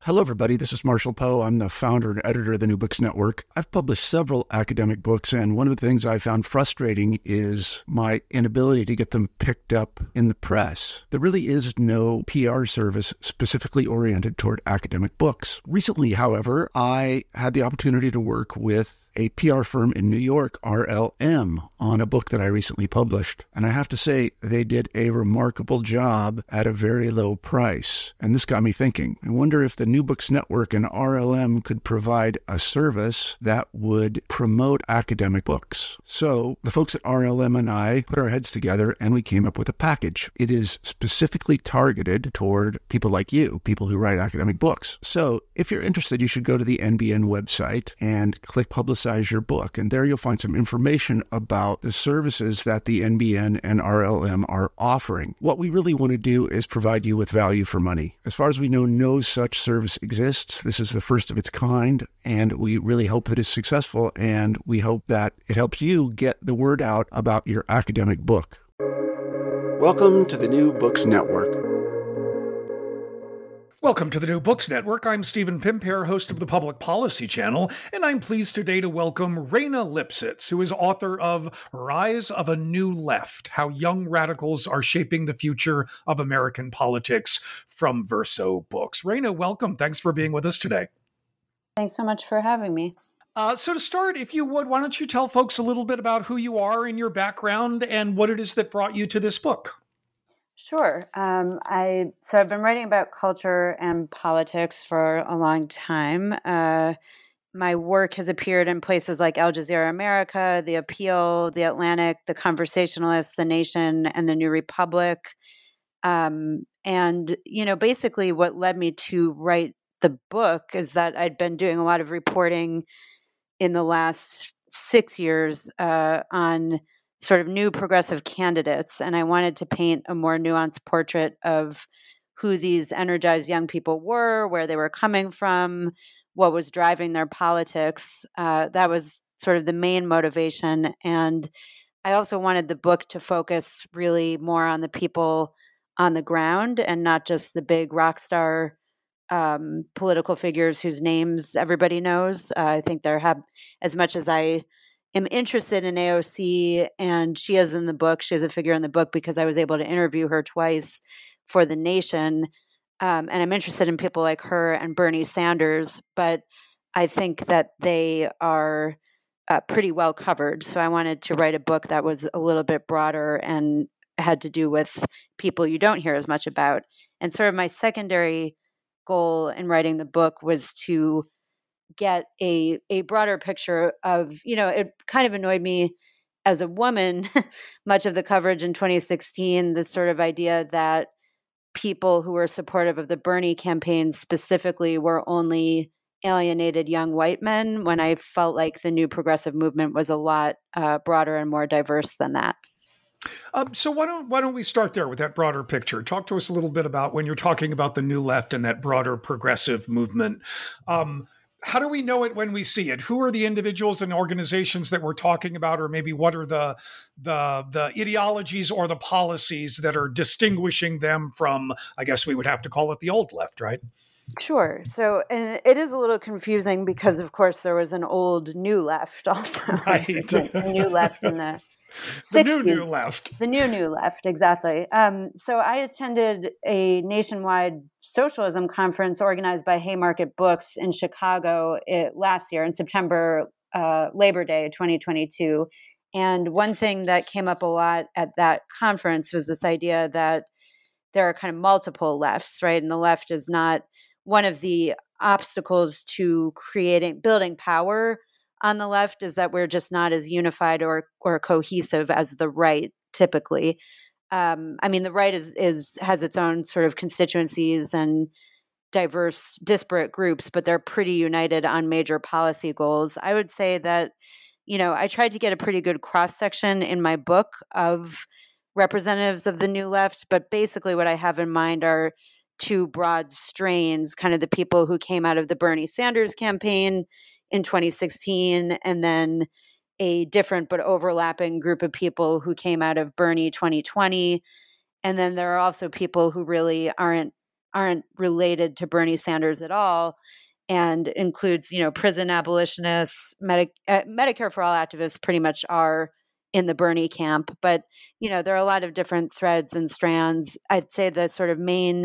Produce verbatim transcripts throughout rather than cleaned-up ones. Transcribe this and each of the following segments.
Hello, everybody. This is Marshall Poe. I'm the founder and editor of the New Books Network. I've published several academic books, and one of the things I found frustrating is my inability to get them picked up in the press. There really is no P R service specifically oriented toward academic books. Recently, however, I had the opportunity to work with a P R firm in New York, R L M, on a book that I recently published. And I have to say, they did a remarkable job at a very low price. And this got me thinking. I wonder if the New Books Network and R L M could provide a service that would promote academic books. So the folks at R L M and I put our heads together and we came up with a package. It is specifically targeted toward people like you, people who write academic books. So if you're interested, you should go to the N B N website and click Publicize your book. And there you'll find some information about the services that the N B N and R L M are offering. What we really want to do is provide you with value for money. As far as we know, no such service exists. This is the first of its kind, and we really hope that it's successful, and we hope that it helps you get the word out about your academic book. Welcome to the New Books Network. Welcome to the New Books Network. I'm Stephen Pimpare, host of the Public Policy Channel, and I'm pleased today to welcome Reyna Lipsitz, who is author of Rise of a New Left, How Young Radicals Are Shaping the Future of American Politics, from Verso Books. Reyna, welcome. Thanks for being with us today. Thanks so much for having me. Uh, so to start, if you would, why don't you tell folks a little bit about who you are and your background and what it is that brought you to this book? Sure. Um, I so I've been writing about culture and politics for a long time. Uh, my work has appeared in places like Al Jazeera America, The Appeal, The Atlantic, The Conversationalist, The Nation, and The New Republic. Um, and, you know, basically what led me to write the book is that I'd been doing a lot of reporting in the last six years uh, on sort of new progressive candidates. And I wanted to paint a more nuanced portrait of who these energized young people were, where they were coming from, what was driving their politics. Uh, that was sort of the main motivation. And I also wanted the book to focus really more on the people on the ground and not just the big rock star um, political figures whose names everybody knows. Uh, I think there have, as much as I am interested in A O C, and she is in the book. She is a figure in the book because I was able to interview her twice for The Nation. Um, and I'm interested in people like her and Bernie Sanders, but I think that they are uh, pretty well covered. So I wanted to write a book that was a little bit broader and had to do with people you don't hear as much about. And sort of my secondary goal in writing the book was to get a a broader picture of, you know, it kind of annoyed me as a woman, much of the coverage in twenty sixteen, the sort of idea that people who were supportive of the Bernie campaign specifically were only alienated young white men, when I felt like the new progressive movement was a lot uh, broader and more diverse than that. Um, so why don't why don't we start there with that broader picture? Talk to us a little bit about when you're talking about the new left and that broader progressive movement. Um, How do we know it when we see it? Who are the individuals and organizations that we're talking about, or maybe what are the the the ideologies or the policies that are distinguishing them from, I guess we would have to call it the old left, right? Sure. So, and it is a little confusing because, of course, there was an old new left also. Right. The new left in the The new new left. The new new left, exactly. Um, so I attended a nationwide socialism conference organized by Haymarket Books in Chicago it, last year in September, uh, Labor Day twenty twenty-two. And one thing that came up a lot at that conference was this idea that there are kind of multiple lefts, right? And the left is not one of the obstacles to creating, building power on the left, is that we're just not as unified or or cohesive as the right typically. Um, I mean, the right is is has its own sort of constituencies and diverse, disparate groups, but they're pretty united on major policy goals. I would say that, you know, I tried to get a pretty good cross section in my book of representatives of the new left, but basically what I have in mind are two broad strains, kind of the people who came out of the Bernie Sanders campaign in twenty sixteen, and then a different but overlapping group of people who came out of Bernie twenty twenty. And then there are also people who really aren't aren't related to Bernie Sanders at all, and includes, you know, prison abolitionists, Medi- uh, Medicare for All activists pretty much are in the Bernie camp. But, you know, there are a lot of different threads and strands. I'd say the sort of main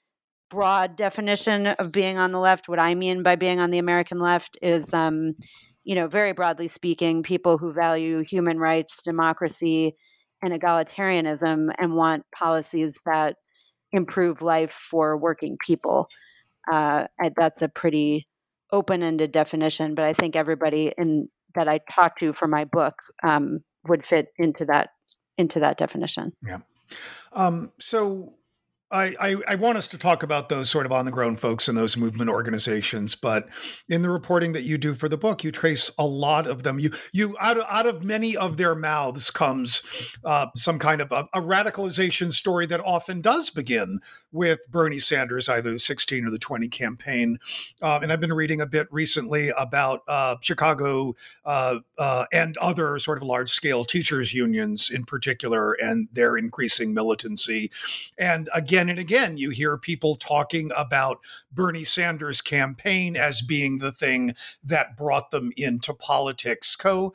broad definition of being on the left, what I mean by being on the American left is, um, you know, very broadly speaking, people who value human rights, democracy, and egalitarianism and want policies that improve life for working people. Uh, that's a pretty open-ended definition, but I think everybody in that I talked to for my book um, would fit into that into that definition. Yeah. Um, so I, I, I want us to talk about those sort of on the ground folks and those movement organizations, but in the reporting that you do for the book, you trace a lot of them. You you out of, out of many of their mouths comes uh, some kind of a, a radicalization story that often does begin with Bernie Sanders, either the sixteen or the twenty campaign. Uh, and I've been reading a bit recently about uh, Chicago uh, uh, and other sort of large scale teachers unions in particular, and their increasing militancy. And again, and again, you hear people talking about Bernie Sanders' campaign as being the thing that brought them into politics. Co,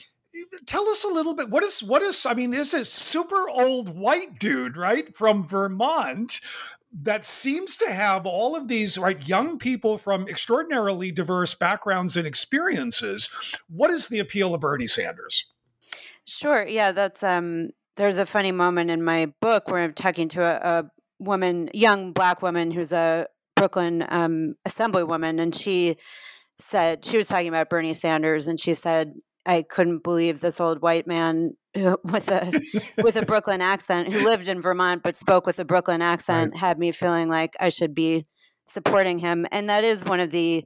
tell us a little bit. What is, what is, I mean, is this super old white dude, right, from Vermont that seems to have all of these, right, young people from extraordinarily diverse backgrounds and experiences? What is the appeal of Bernie Sanders? Sure. Yeah, that's, um, there's a funny moment in my book where I'm talking to a, a woman, young Black woman who's a Brooklyn um, assemblywoman, and she said, she was talking about Bernie Sanders, and she said, I couldn't believe this old white man who, with a with a Brooklyn accent, who lived in Vermont but spoke with a Brooklyn accent, right, had me feeling like I should be supporting him. And that is one of the,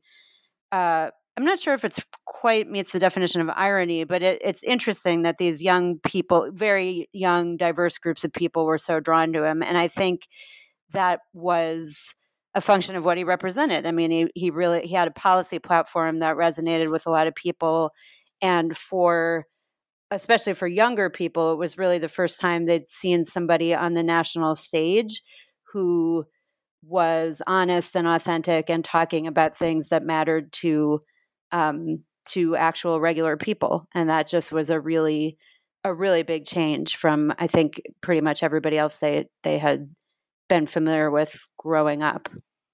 uh, I'm not sure if it's quite meets the definition of irony, but it, it's interesting that these young people, very young, diverse groups of people were so drawn to him. And I think that was a function of what he represented. I mean, he, he really, he had a policy platform that resonated with a lot of people. And for, especially for younger people, it was really the first time they'd seen somebody on the national stage who was honest and authentic and talking about things that mattered to um, to actual regular people. And that just was a really, a really big change from, I think, pretty much everybody else they they had been familiar with growing up.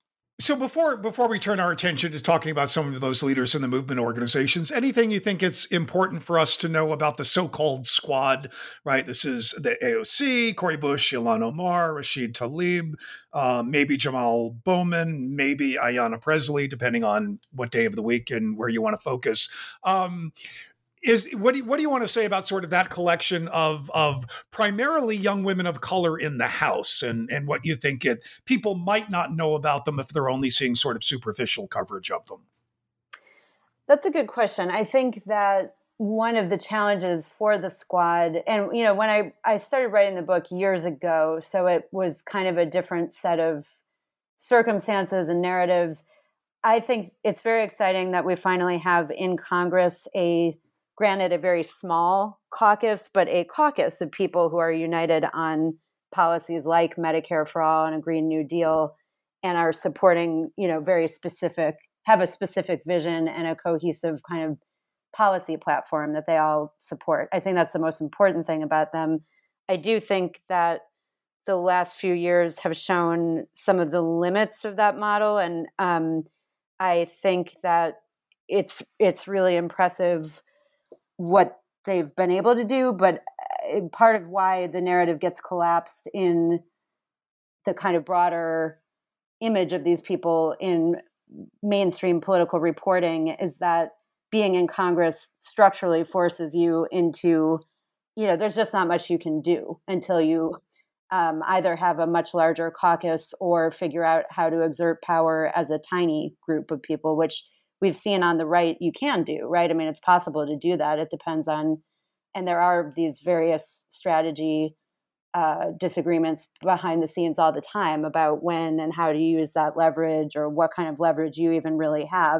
So before before we turn our attention to talking about some of those leaders in the movement organizations, anything you think it's important for us to know about the so-called squad, right? This is the A O C, Cori Bush, Ilhan Omar, Rashid Tlaib, uh, maybe Jamal Bowman, maybe Ayanna Pressley, depending on what day of the week and where you want to focus. Um, Is what do you, what do you want to say about sort of that collection of of primarily young women of color in the House, and and what you think it people might not know about them if they're only seeing sort of superficial coverage of them? That's a good question. I think that one of the challenges for the squad, and you know, when I I started writing the book years ago, so it was kind of a different set of circumstances and narratives. I think it's very exciting that we finally have in Congress a granted a very small caucus, but a caucus of people who are united on policies like Medicare for All and a Green New Deal, and are supporting, you know, very specific, have a specific vision and a cohesive kind of policy platform that they all support. I think that's the most important thing about them. I do think that the last few years have shown some of the limits of that model, and um, I think that it's it's really impressive what they've been able to do, but part of why the narrative gets collapsed in the kind of broader image of these people in mainstream political reporting is that being in Congress structurally forces you into, you know, there's just not much you can do until you um, either have a much larger caucus or figure out how to exert power as a tiny group of people, which we've seen on the right you can do, right? I mean, it's possible to do that. It depends on, and there are these various strategy uh, disagreements behind the scenes all the time about when and how to use that leverage or what kind of leverage you even really have.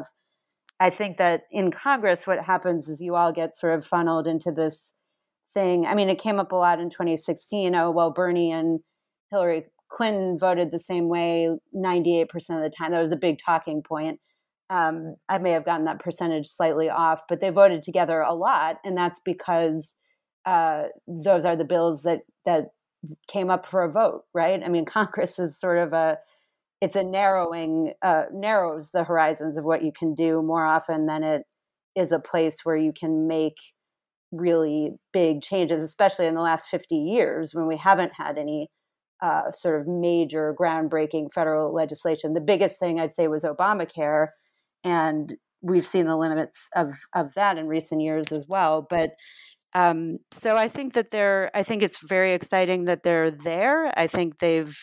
I think that in Congress, what happens is you all get sort of funneled into this thing. I mean, it came up a lot in twenty sixteen. Oh, well, Bernie and Hillary Clinton voted the same way ninety-eight percent of the time. That was the big talking point. Um, I may have gotten that percentage slightly off, but they voted together a lot. And that's because uh, those are the bills that, that came up for a vote, right? I mean, Congress is sort of a, it's a narrowing, uh, narrows the horizons of what you can do more often than it is a place where you can make really big changes, especially in the last fifty years when we haven't had any uh, sort of major groundbreaking federal legislation. The biggest thing I'd say was Obamacare, and we've seen the limits of, of that in recent years as well. But um, so I think that they're, I think it's very exciting that they're there. I think they've,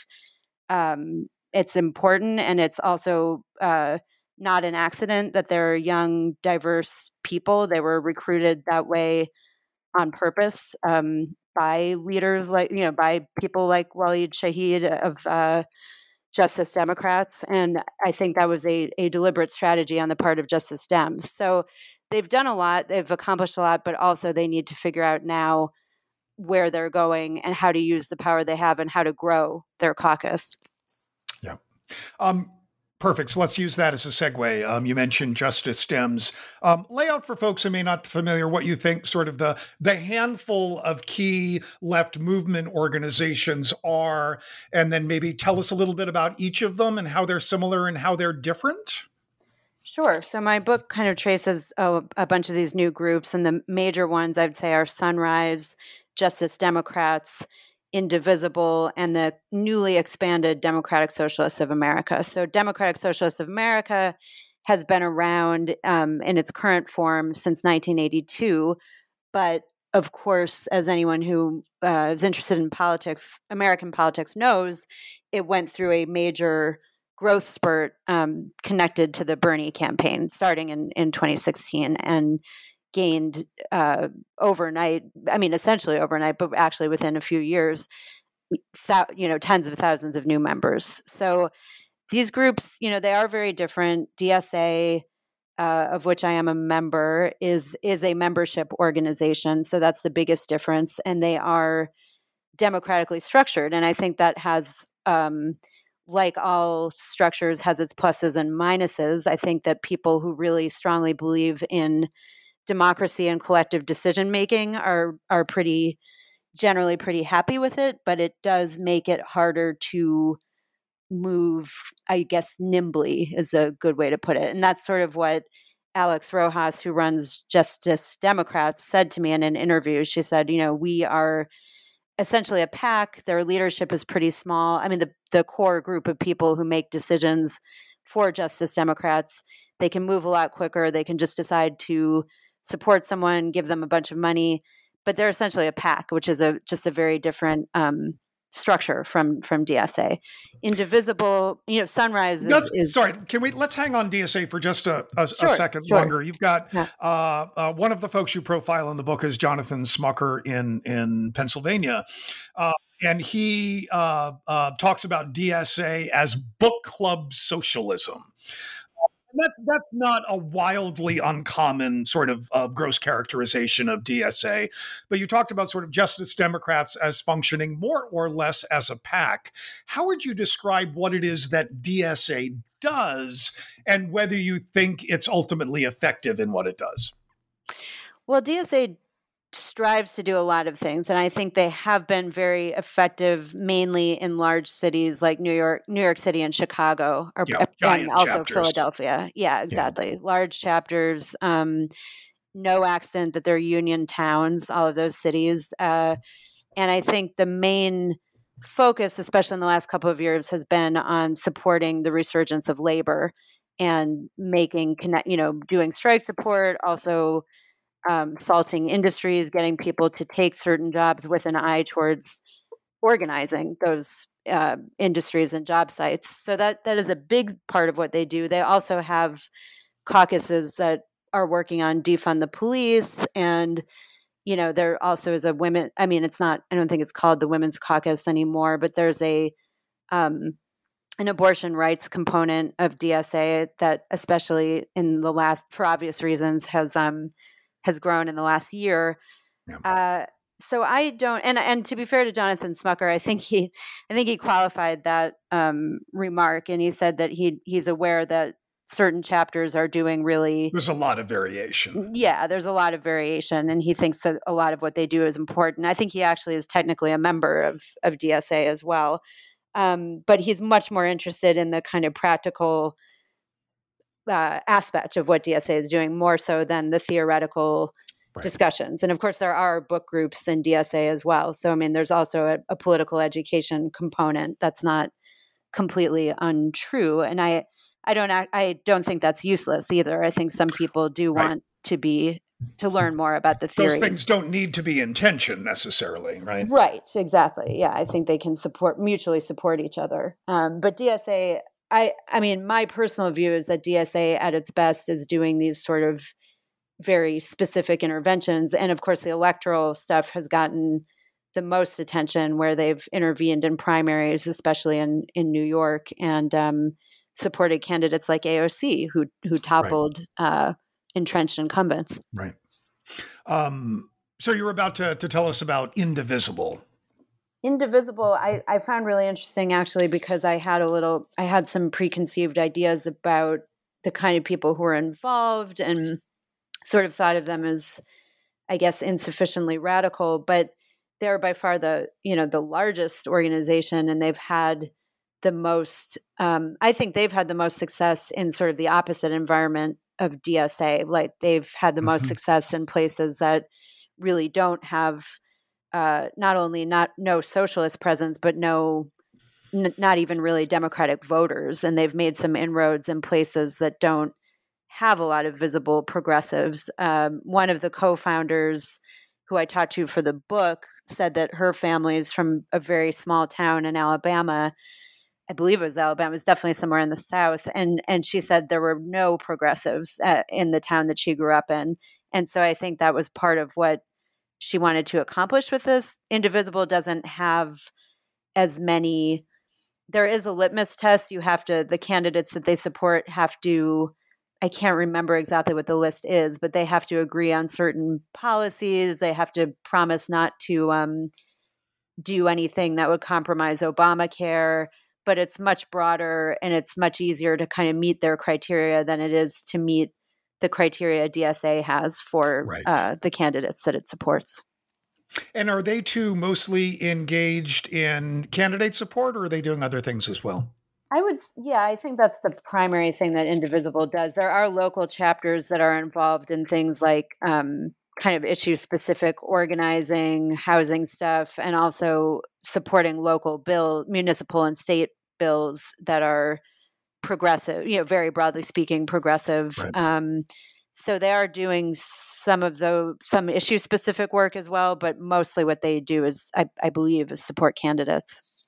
um, it's important, and it's also uh, not an accident that they're young, diverse people. They were recruited that way on purpose um, by leaders like, you know, by people like Waleed Shahid of uh, Justice Democrats. And I think that was a, a deliberate strategy on the part of Justice Dems. So they've done a lot, they've accomplished a lot, but also they need to figure out now where they're going and how to use the power they have and how to grow their caucus. Yeah. Um, Perfect. So let's use that as a segue. Um, you mentioned Justice Dems. Um, lay out for folks who may not be familiar what you think sort of the, the handful of key left movement organizations are, and then maybe tell us a little bit about each of them and how they're similar and how they're different. Sure. So my book kind of traces a, a bunch of these new groups, and the major ones I'd say are Sunrise, Justice Democrats, Indivisible, and the newly expanded Democratic Socialists of America. So Democratic Socialists of America has been around um, in its current form since nineteen eighty-two. But of course, as anyone who uh, is interested in politics, American politics knows, it went through a major growth spurt um, connected to the Bernie campaign starting in, in twenty sixteen, and gained uh, overnight, I mean, essentially overnight, but actually within a few years, th- you know, tens of thousands of new members. So these groups, you know, they are very different. D S A, uh, of which I am a member, is is a membership organization. So that's the biggest difference. And they are democratically structured. And I think that has, um, like all structures, has its pluses and minuses. I think that people who really strongly believe in democracy and collective decision making are are pretty generally pretty happy with it, but it does make it harder to move, I guess, nimbly is a good way to put it. And that's sort of what Alex Rojas, who runs Justice Democrats, said to me in an interview. She said, you know, we are essentially a PAC. Their leadership is pretty small. I mean, the the core group of people who make decisions for Justice Democrats, they can move a lot quicker. They can just decide to support someone, give them a bunch of money, but they're essentially a PAC, which is a just a very different um, structure from from D S A. Indivisible, you know, Sunrise is, is sorry. Can we let's hang on D S A for just a, a, sure, a second sure. longer? You've got yeah. uh, uh, one of the folks you profile in the book is Jonathan Smucker in in Pennsylvania, uh, and he uh, uh, talks about D S A as book club socialism. That, that's not a wildly uncommon sort of uh, gross characterization of D S A, but you talked about sort of Justice Democrats as functioning more or less as a PAC. How would you describe what it is that D S A does and whether you think it's ultimately effective in what it does? Well, D S A strives to do a lot of things, and I think they have been very effective, mainly in large cities like New York, New York City, and Chicago, or, yeah, and also chapters. Philadelphia. Yeah, exactly. Yeah. Large chapters. Um, no accident that they're union towns. All of those cities, uh, and I think the main focus, especially in the last couple of years, has been on supporting the resurgence of labor and making connect. You know, doing strike support, also. Um, salting industries, getting people to take certain jobs with an eye towards organizing those uh, industries and job sites. So that that is a big part of what they do. They also have caucuses that are working on defund the police, and you know there also is a women. I mean, it's not. I don't think it's called the Women's Caucus anymore, but there's a um, an abortion rights component of D S A that, especially in the last, for obvious reasons, has um, has grown in the last year. Yeah. Uh, so I don't, and and to be fair to Jonathan Smucker, I think he, I think he qualified that um, remark, and he said that he he's aware that certain chapters are doing really. There's a lot of variation. Yeah, there's a lot of variation, and he thinks that a lot of what they do is important. I think he actually is technically a member of of D S A as well, um, but he's much more interested in the kind of practical uh, aspect of what D S A is doing, more so than the theoretical. Right. Discussions. And of course, there are book groups in D S A as well. So, I mean, there's also a, a political education component that's not completely untrue. And I, I don't, I don't think that's useless either. I think some people do right. want to be, to learn more about the theory. Those things don't need to be in tension necessarily, right? Right. Exactly. Yeah. I think they can support, mutually support each other. Um, but D S A, I, I mean, my personal view is that D S A at its best is doing these sort of very specific interventions. And of course, the electoral stuff has gotten the most attention, where they've intervened in primaries, especially in, in New York, and um, supported candidates like A O C, who who toppled right. uh, entrenched incumbents. Right. Um, so you were about to, to tell us about Indivisible. Indivisible, I, I found really interesting, actually, because I had a little, I had some preconceived ideas about the kind of people who are involved, and sort of thought of them as, I guess, insufficiently radical, but they're by far the, you know, the largest organization, and they've had the most, um, I think they've had the most success in sort of the opposite environment of D S A. Like, they've had the mm-hmm. most success in places that really don't have uh, not only not no socialist presence, but no, n- not even really democratic voters. And they've made some inroads in places that don't have a lot of visible progressives. Um, one of the co-founders who I talked to for the book said that her family is from a very small town in Alabama. I believe it was Alabama. It was definitely somewhere in the South. And and she said there were no progressives uh, in the town that she grew up in. And so I think that was part of what she wanted to accomplish with this. Indivisible doesn't have as many. There is a litmus test. You have to, the candidates that they support have to, I can't remember exactly what the list is, but they have to agree on certain policies. They have to promise not to um, do anything that would compromise Obamacare, but it's much broader, and it's much easier to kind of meet their criteria than it is to meet the criteria D S A has for right. uh, the candidates that it supports. And are they too mostly engaged in candidate support, or are they doing other things as well? I would, yeah, I think that's the primary thing that Indivisible does. There are local chapters that are involved in things like um, kind of issue-specific organizing, housing stuff, and also supporting local bill, municipal and state bills that are progressive, you know, very broadly speaking, progressive. Right. Um, so they are doing some of the some issue-specific work as well, but mostly what they do is, I, I believe, is support candidates.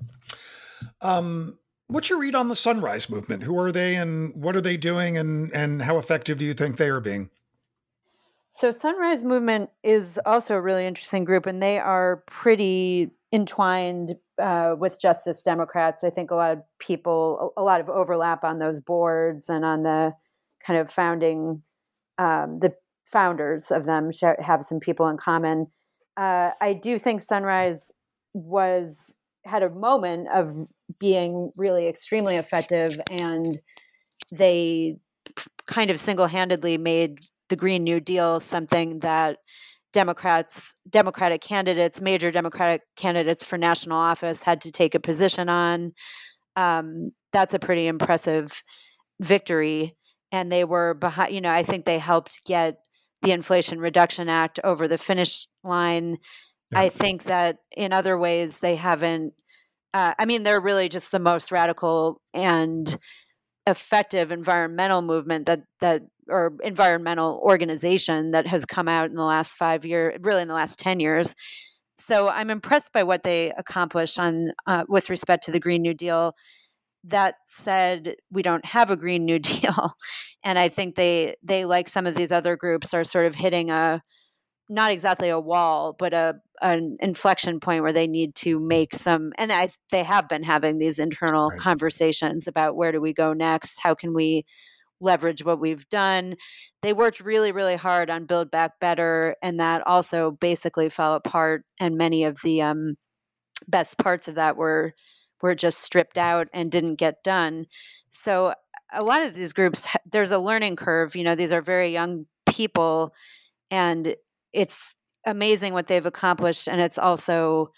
Um. What's your read on the Sunrise Movement? Who are they, and what are they doing, and, and how effective do you think they are being? So Sunrise Movement is also a really interesting group, and they are pretty entwined uh, with Justice Democrats. I think a lot of people, a lot of overlap on those boards and on the kind of founding, um, the founders of them have some people in common. Uh, I do think Sunrise was had a moment of being really extremely effective, and they kind of single-handedly made the Green New Deal something that Democrats, Democratic candidates, major Democratic candidates for national office had to take a position on. Um, that's a pretty impressive victory. And they were behind, you know, I think they helped get the Inflation Reduction Act over the finish line. Yeah. I think that in other ways they haven't, uh, I mean, they're really just the most radical and effective environmental movement that, that, or environmental organization that has come out in the last five years, really in the last ten years. So I'm impressed by what they accomplished on, uh, with respect to the Green New Deal. That said, we don't have a Green New Deal. And I think they, they, like some of these other groups, are sort of hitting a, not exactly a wall, but a an inflection point where they need to make some, and I, they have been having these internal right. conversations about where do we go next? How can we leverage what we've done. They worked really, really hard on Build Back Better, and that also basically fell apart. And many of the um, best parts of that were were just stripped out and didn't get done. So a lot of these groups, there's a learning curve. You know, these are very young people, and it's amazing what they've accomplished. And it's also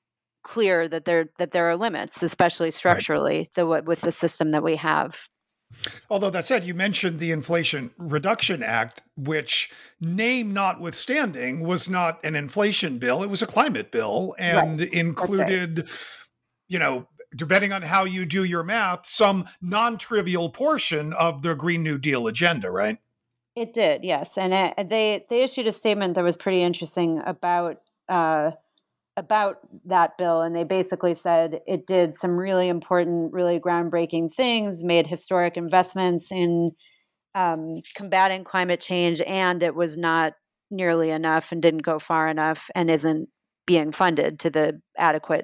clear that there that there are limits, especially structurally, right. the, with the system that we have. Although that said, you mentioned the Inflation Reduction Act, which, name notwithstanding, was not an inflation bill. It was a climate bill and right. included, right. you know, depending on how you do your math, some non-trivial portion of the Green New Deal agenda, right? It did, yes. And it, they they issued a statement that was pretty interesting about uh, about that bill. And they basically said it did some really important, really groundbreaking things, made historic investments in um, combating climate change, and it was not nearly enough and didn't go far enough and isn't being funded to the adequate,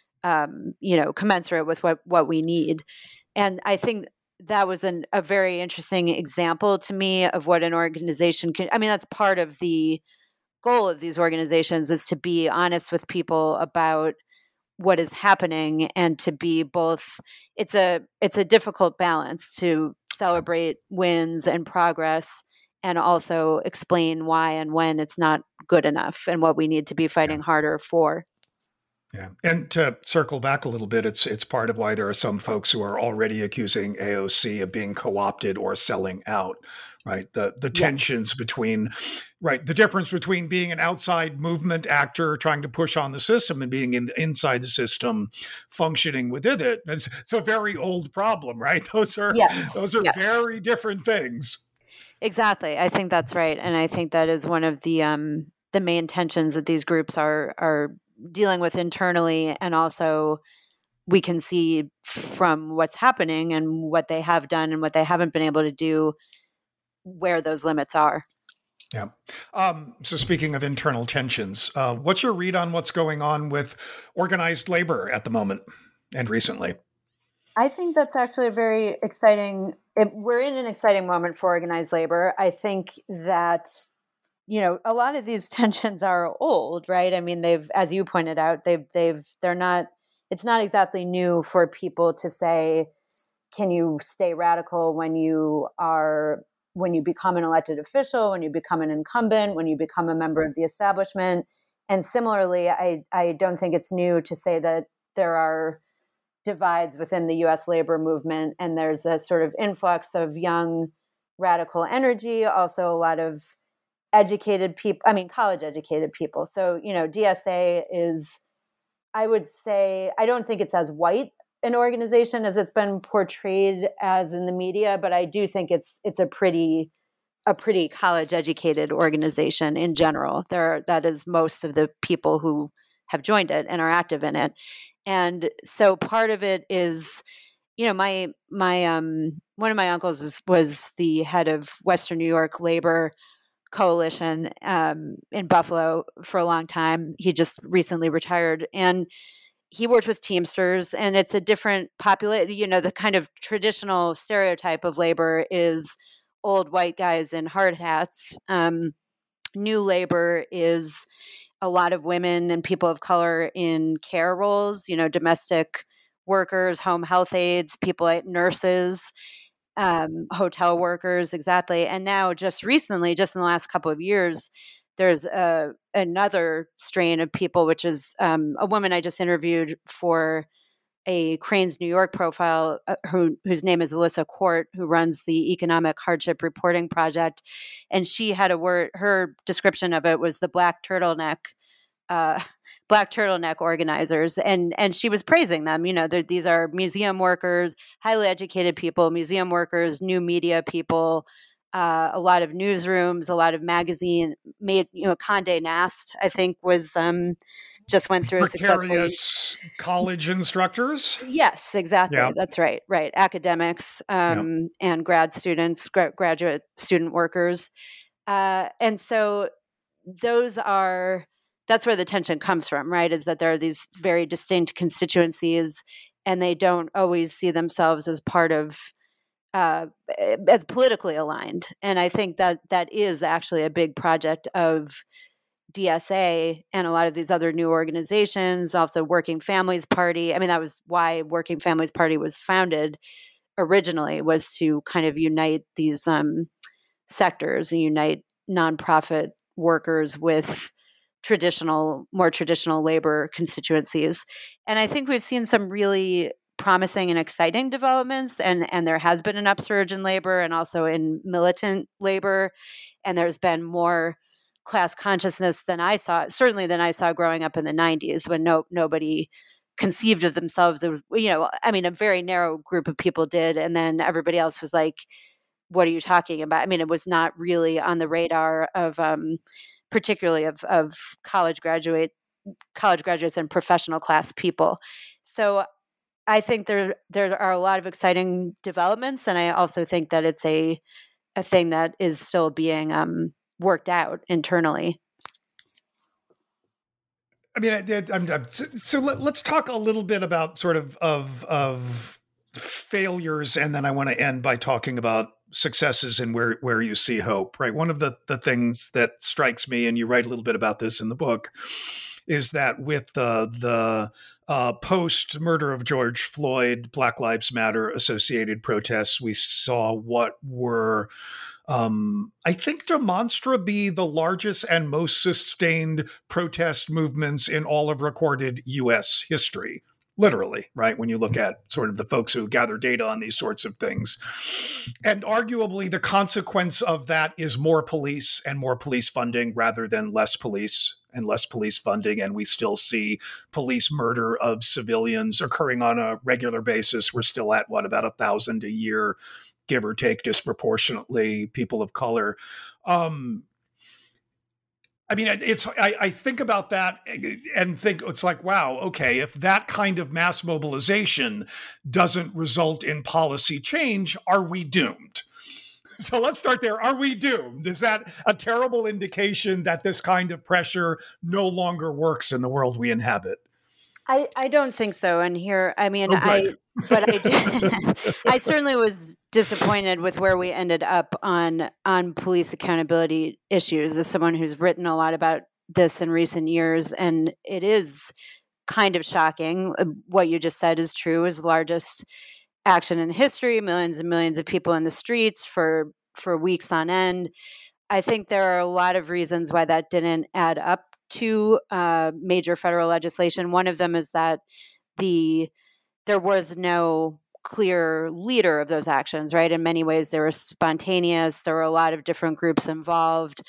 um, you know, commensurate with what, what we need. And I think that was an, a very interesting example to me of what an organization can, I mean, that's part of the goal of these organizations, is to be honest with people about what is happening and to be both, it's a, it's a difficult balance to celebrate wins and progress and also explain why and when it's not good enough and what we need to be fighting yeah. harder for. Yeah. And to circle back a little bit, it's it's part of why there are some folks who are already accusing A O C of being co-opted or selling out, right? The the yes. tensions between, right, the difference between being an outside movement actor trying to push on the system and being in, inside the system functioning within it. It's, it's a very old problem, right? Those are yes. those are yes. very different things. Exactly. I think that's right. And I think that is one of the um, the main tensions that these groups are are dealing with internally, and also we can see from what's happening and what they have done and what they haven't been able to do where those limits are. Yeah. Um, so speaking of internal tensions, uh, what's your read on what's going on with organized labor at the moment and recently? I think that's actually a very exciting, it, we're in an exciting moment for organized labor. I think that you know, a lot of these tensions are old, right? I mean, they've, as you pointed out, they've, they've, they're not, it's not exactly new for people to say, can you stay radical when you are, when you become an elected official, when you become an incumbent, when you become a member of the establishment. And similarly, I, I don't think it's new to say that there are divides within the U S labor movement, and there's a sort of influx of young radical energy, also a lot of educated people, I mean, college educated people. So, you know, D S A is, I would say, I don't think it's as white an organization as it's been portrayed as in the media, but I do think it's, it's a pretty, a pretty college educated organization in general. There, that is most of the people who have joined it and are active in it. And so part of it is, you know, my, my, um, one of my uncles is, was the head of Western New York Labor Coalition um, in Buffalo for a long time. He just recently retired, and he worked with Teamsters, and it's a different population. You know, the kind of traditional stereotype of labor is old white guys in hard hats. Um, new labor is a lot of women and people of color in care roles, you know, domestic workers, home health aides, people like nurses, Um, hotel workers, exactly. And now just recently, just in the last couple of years, there's a, another strain of people, which is um, a woman I just interviewed for a Crain's New York profile, uh, who, whose name is Alyssa Court, who runs the Economic Hardship Reporting Project. And she had a word, her description of it was the black turtleneck uh, black turtleneck organizers. And, and she was praising them. You know, these are museum workers, highly educated people, museum workers, new media people, uh, a lot of newsrooms, a lot of magazine made, you know, Condé Nast, I think was, um, just went through a successful college instructors. Yes, exactly. Yeah. That's right. Right. Academics, um, yeah. and grad students, gra- graduate student workers. Uh, and so those are, that's where the tension comes from, right? Is that there are these very distinct constituencies, and they don't always see themselves as part of uh, as politically aligned. And I think that that is actually a big project of D S A and a lot of these other new organizations, also Working Families Party. I mean, that was why Working Families Party was founded originally, was to kind of unite these um, sectors and unite nonprofit workers with traditional, more traditional labor constituencies. And I think we've seen some really promising and exciting developments, and, and there has been an upsurge in labor and also in militant labor. And there's been more class consciousness than I saw, certainly than I saw growing up in the nineties, when no nobody conceived of themselves. It was, you know, I mean, a very narrow group of people did, and then everybody else was like, "What are you talking about?" I mean, it was not really on the radar of, um, particularly of of college graduate, college graduates and professional class people. So I think there there are a lot of exciting developments, and I also think that it's a a thing that is still being um, worked out internally. I mean, I, I'm, I'm, so let, let's talk a little bit about sort of of of failures, and then I want to end by talking about successes and where where you see hope. Right, one of the the things that strikes me, and you write a little bit about this in the book, is that with the the uh, post murder of George Floyd, Black Lives Matter associated protests, we saw what were, Um, I think, demonstrably the largest and most sustained protest movements in all of recorded U S history. Literally, right? When you look at sort of the folks who gather data on these sorts of things. And arguably the consequence of that is more police and more police funding rather than less police and less police funding. And we still see police murder of civilians occurring on a regular basis. We're still at, what, about a thousand a year, give or take, disproportionately people of color. Um, I mean, it's, I, I think about that and think it's like, wow, okay, if that kind of mass mobilization doesn't result in policy change, are we doomed? So let's start there. Are we doomed? Is that a terrible indication that this kind of pressure no longer works in the world we inhabit? I, I don't think so. And here, I mean, oh, I, but I did, I certainly was disappointed with where we ended up on, on police accountability issues, as someone who's written a lot about this in recent years. And it is kind of shocking. What you just said is true, is the largest action in history, millions and millions of people in the streets for, for weeks on end. I think there are a lot of reasons why that didn't add up to uh, major federal legislation. One of them is that the there was no clear leader of those actions, right? In many ways, they were spontaneous. There were a lot of different groups involved.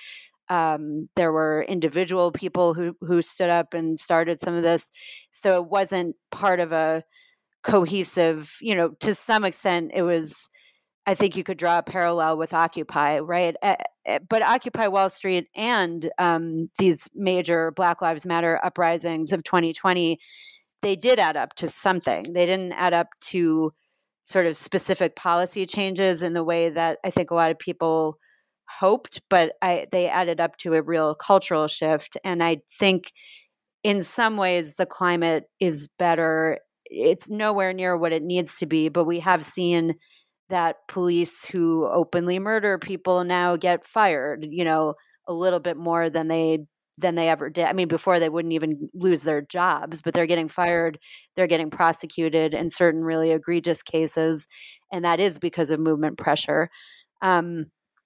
Um, there were individual people who who stood up and started some of this. So it wasn't part of a cohesive, you know, to some extent, it was, I think you could draw a parallel with Occupy, right? But Occupy Wall Street and um, these major Black Lives Matter uprisings of twenty twenty, they did add up to something. They didn't add up to sort of specific policy changes in the way that I think a lot of people hoped, but I, they added up to a real cultural shift. And I think in some ways the climate is better. It's nowhere near what it needs to be, but we have seen that police who openly murder people now get fired, you know, a little bit more than they than they ever did. I mean, before they wouldn't even lose their jobs, but they're getting fired, they're getting prosecuted in certain really egregious cases, and that is because of movement pressure. Um,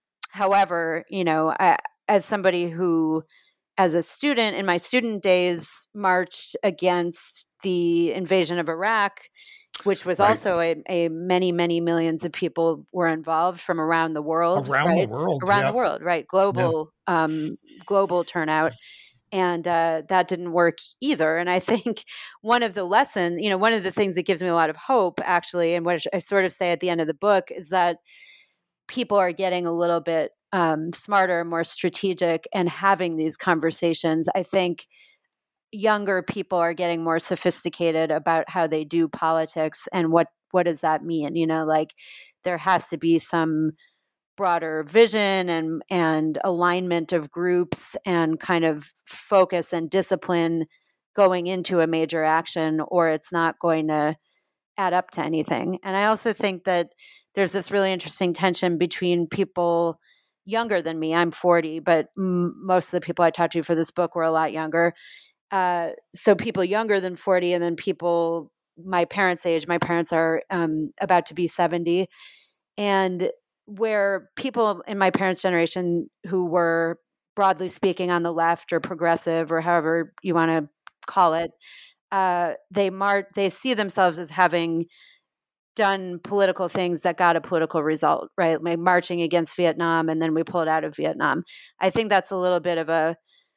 however, you know, I, as somebody who, as a student in my student days, marched against the invasion of Iraq, which was right. also a, a many, many millions of people were involved from around the world. Around right? the world. Around yeah. the world, right. Global, yeah. um, global turnout. And uh, that didn't work either. And I think one of the lessons, you know, one of the things that gives me a lot of hope, actually, and what I sort of say at the end of the book, is that people are getting a little bit um, smarter, more strategic, and having these conversations. I think younger people are getting more sophisticated about how they do politics and what, what does that mean? You know, like there has to be some broader vision and, and alignment of groups and kind of focus and discipline going into a major action, or it's not going to add up to anything. And I also think that there's this really interesting tension between people younger than me. I'm forty, but m- most of the people I talked to for this book were a lot younger. Uh, so people younger than forty, and then people my parents' age. My parents are um, about to be seventy. And where people in my parents' generation who were, broadly speaking, on the left or progressive or however you want to call it, uh, they mar- they see themselves as having done political things that got a political result, right? Like marching against Vietnam, and then we pulled out of Vietnam. I think that's a little bit of a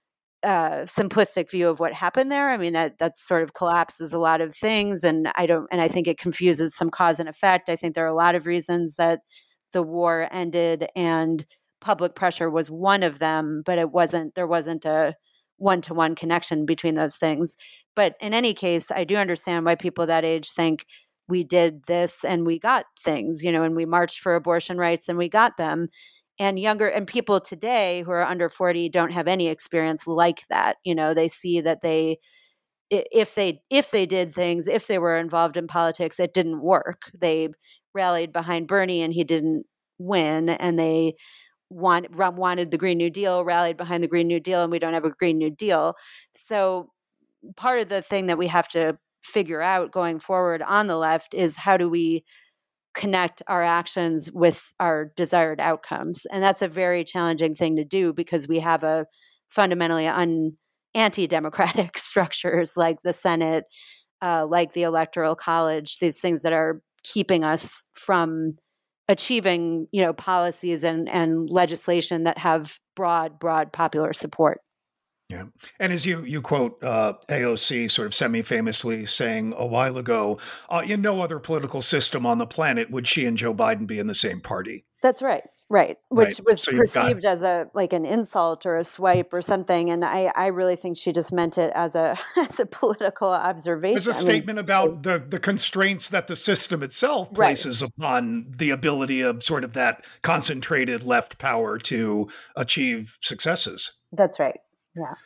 uh, simplistic view of what happened there. I mean, that that sort of collapses a lot of things, and I don't, and I think it confuses some cause and effect. I think there are a lot of reasons that the war ended, and public pressure was one of them, but it wasn't. There wasn't a one-to-one connection between those things. But in any case, I do understand why people that age think we did this and we got things, you know, and we marched for abortion rights and we got them. And younger and people today who are under forty don't have any experience like that. You know, they see that they, if they, if they did things, if they were involved in politics, it didn't work. They rallied behind Bernie and he didn't win. And they want, wanted the Green New Deal, rallied behind the Green New Deal, and we don't have a Green New Deal. So part of the thing that we have to figure out going forward on the left is how do we connect our actions with our desired outcomes. And that's a very challenging thing to do because we have a fundamentally un, anti-democratic structures like the Senate, uh, like the Electoral College, these things that are keeping us from achieving, you know, policies and, and legislation that have broad, broad popular support. Yeah. And as you you quote uh, A O C sort of semi-famously saying a while ago, uh, in no other political system on the planet would she and Joe Biden be in the same party. That's right. Right. Which Right. was So you've got- perceived as a like an insult or a swipe or something. And I, I really think she just meant it as a as a political observation. There's a I mean, statement about the, the constraints that the system itself places Right. upon the ability of sort of that concentrated left power to achieve successes. That's right. Yeah.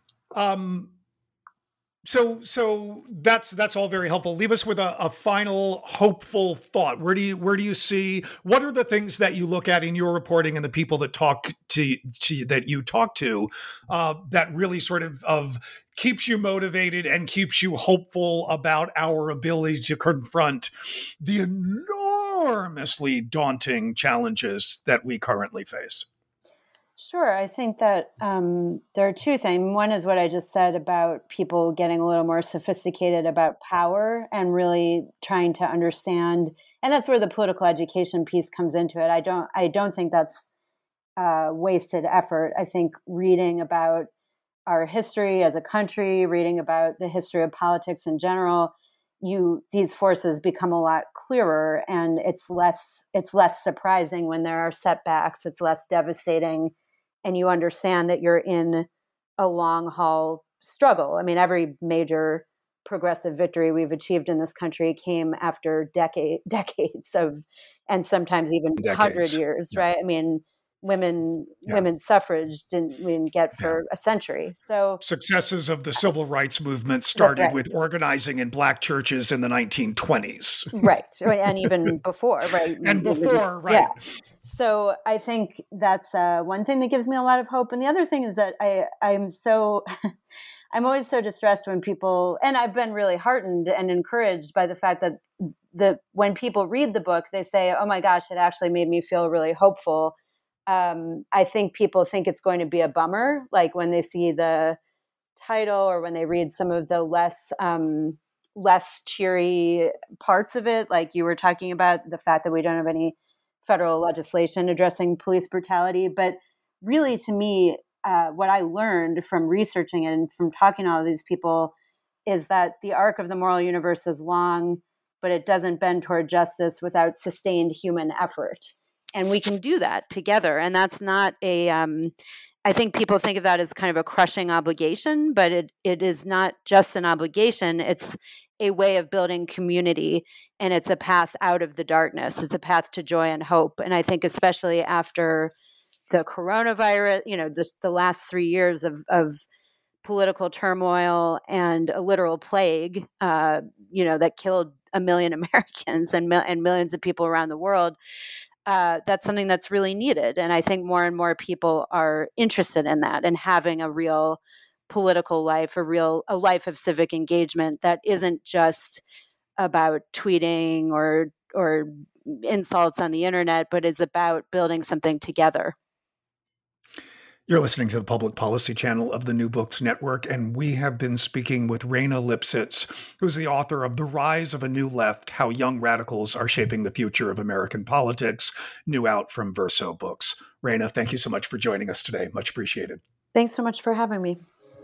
Um, so, so that's that's all very helpful. Leave us with a, a final hopeful thought. Where do you where do you see? What are the things that you look at in your reporting and the people that talk to, to that you talk to uh, that really sort of of keeps you motivated and keeps you hopeful about our ability to confront the enormously daunting challenges that we currently face? Sure. I think that um, there are two things. One is what I just said about people getting a little more sophisticated about power and really trying to understand. And that's where the political education piece comes into it. I don't. I don't think that's uh, wasted effort. I think reading about our history as a country, reading about the history of politics in general, you these forces become a lot clearer, and it's less. It's less surprising when there are setbacks. It's less devastating. And you understand that you're in a long haul struggle. I mean, every major progressive victory we've achieved in this country came after decade, decades of, and sometimes even Decades. hundred years, Yeah. right? I mean, women, Yeah. women's suffrage didn't we didn't get for Yeah. a century. So Successes of the civil rights movement started right. with organizing in black churches in the nineteen twenties. Right. And even before, right? And before, right. Yeah. So I think that's uh, one thing that gives me a lot of hope. And the other thing is that I, I'm so, I'm always so distressed when people, and I've been really heartened and encouraged by the fact that the when people read the book, they say, oh my gosh, it actually made me feel really hopeful. Um, I think people think it's going to be a bummer, like when they see the title or when they read some of the less um, less cheery parts of it, like you were talking about the fact that we don't have any federal legislation addressing police brutality. But really, to me, uh, what I learned from researching it and from talking to all of these people is that the arc of the moral universe is long, but it doesn't bend toward justice without sustained human effort. And we can do that together. And that's not a, um, I think people think of that as kind of a crushing obligation, but it it is not just an obligation. It's a way of building community, and it's a path out of the darkness. It's a path to joy and hope. And I think especially after the coronavirus, you know, this, the last three years of, of political turmoil and a literal plague, uh, you know, that killed a million Americans and, mil- and millions of people around the world, uh, that's something that's really needed. And I think more and more people are interested in that and having a real political life, a real a life of civic engagement that isn't just about tweeting or or insults on the internet, but is about building something together. You're listening to the Public Policy Channel of the New Books Network, and we have been speaking with Rayna Lipsitz, who's the author of The Rise of a New Left, How Young Radicals Are Shaping the Future of American Politics, new out from Verso Books. Rayna, thank you so much for joining us today. Much appreciated. Thanks so much for having me.